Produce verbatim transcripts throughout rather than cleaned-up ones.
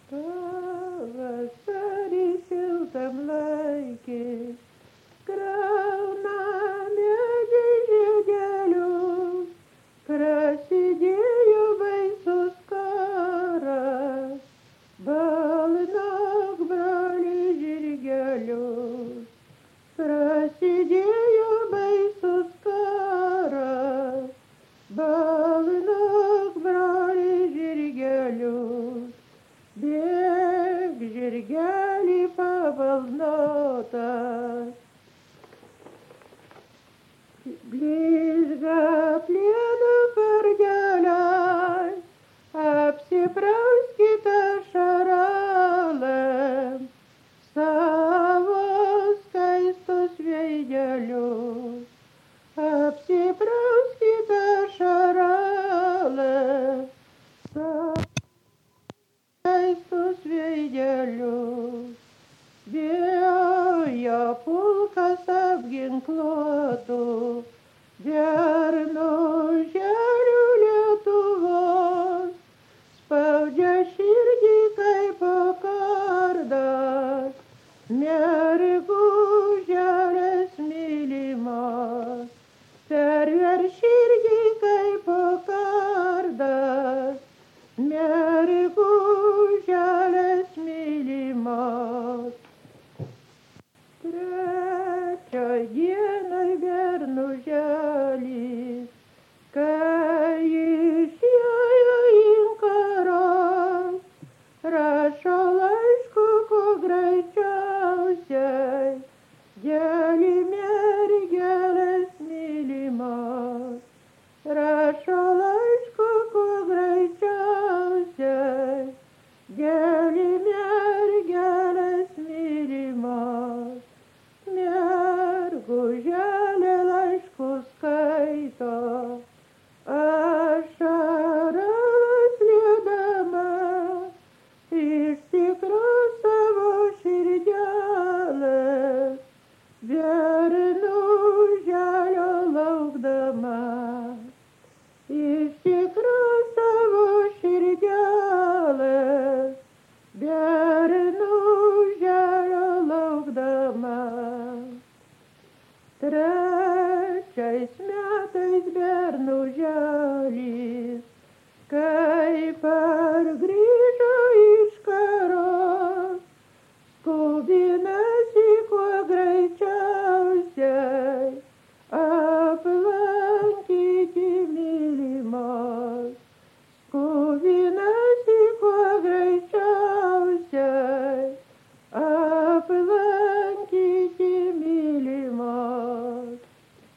Pavasarį šiltam laikė, krauna medžiai žiedelius, prasidėjo baisus karas, balnok broli žirgelius, prasidėjo baisus karas, balnok broli žirgelius. Bėg žirgelį pabalnotas, blizga plieno kargelės, apsiprauskite šaralėm savo skaistus veidelius, apsiprauskite šaralėm savo skaistus veidelius. Bijo pulkas apginkluotų, gernuželių Lietuvos, spaudžia širdį kaip kardas, merguželės mylimos, perver širdį kaip kardas, merguželės mylimos. Trečioj dienoj bernuželis, kai išėjo inkaras, rašo laišku kuo greičiausiai, gėlį mergelės mylimos, rašo laišku kuo greičiausiai, gėlį mergelės mylimos. Merguželė laiškų skaito, ašaras liedama, iš tikro savo širdelės, bernuželio laukdama, iš tikro savo širdelės, bernuželio laukdama. Trečiais metais bernuželis, kai pargrįžo iš karo, skubinasi kuo greičiausiai aplankyti mylimos, skubinasi kuo greičiausiai aplankyti mylimos.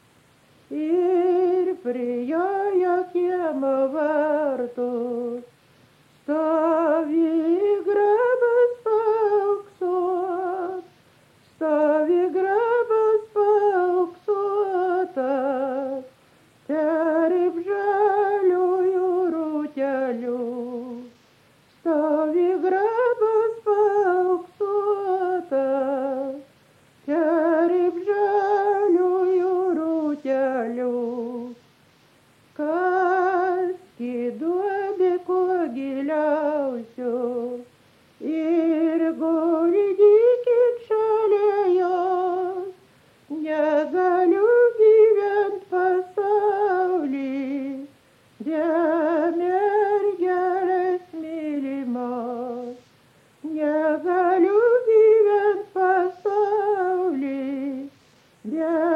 Ir prijojo kiemo vartus, stovi grabas paauksuot, stovi grabas paauksuotas, tarp žaliųjų rūtelių, stovi grabas paauksuotas, tarp žaliųjų rūtelių. Kaski duobė kuo giliausių ir guldykit šalia jos, negaliu gyvent pasaulį, dėl mergelės mylimos, negaliu gyvent pasaulį, dėl